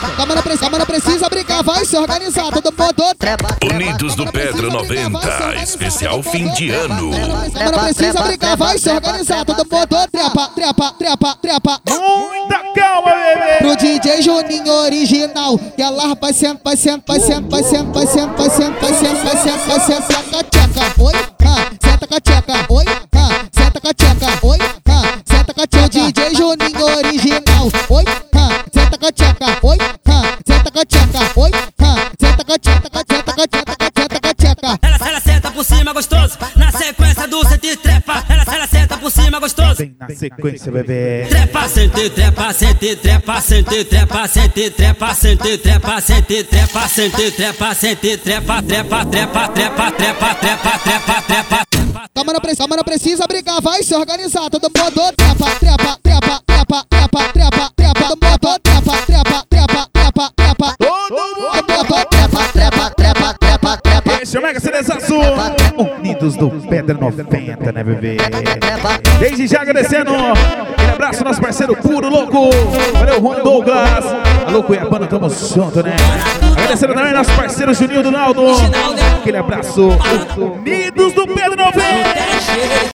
Calma, não precisa brigar, vai se organizar, todo mundo trepa. Unidos do Pedra 90, especial fim de ano. Calma, não precisa brigar, vai se organizar, todo mundo trepa. Muita calma, bebê. Pro DJ Juninho original, que ela vai sendo, vai sendo, vai sendo, vai sendo, vai sendo, vai sendo, vai sendo, vai sendo, vai sendo, senta com a tcheca, oi, senta com a tcheca, oi, senta com a tcheca, oi, senta com a tcheca. DJ Juninho original, oi, senta com a tcheca, oi, senta com a tcheca, oi, senta com a tcheca, senta com a tcheca. Ela senta por cima gostoso, na sequência do sente trepa. Ela senta por cima gostoso. Vem na sequência, bebê. Trepa, sente trepa, sente trepa, sente trepa, sente trepa, sente trepa, sente trepa, sente trepa, sente trepa, trepa, trepa, trepa, trepa, trepa, trepa, trepa. Calma, não precisa brigar, vai se organizar, todo mundo trepa, trepa, trepa, trepa, trepa, trepa, trepa, todo mundo trepa, trepa, trepa, trepa, trepa, Todo mundo. trepa, trepa, trepa, trepa, trepa. Esse é o Mega Seleção. Unidos do Pedra 90, né, bebê? Desde já agradecendo. Um abraço, nosso parceiro Puro Louco. Valeu, Juan Douglas. Alô, Cuiabana, tamo junto, né? Agradecendo também nosso parceiro Juninho do Naldo. Aquele abraço. Unidos do Pedra 90.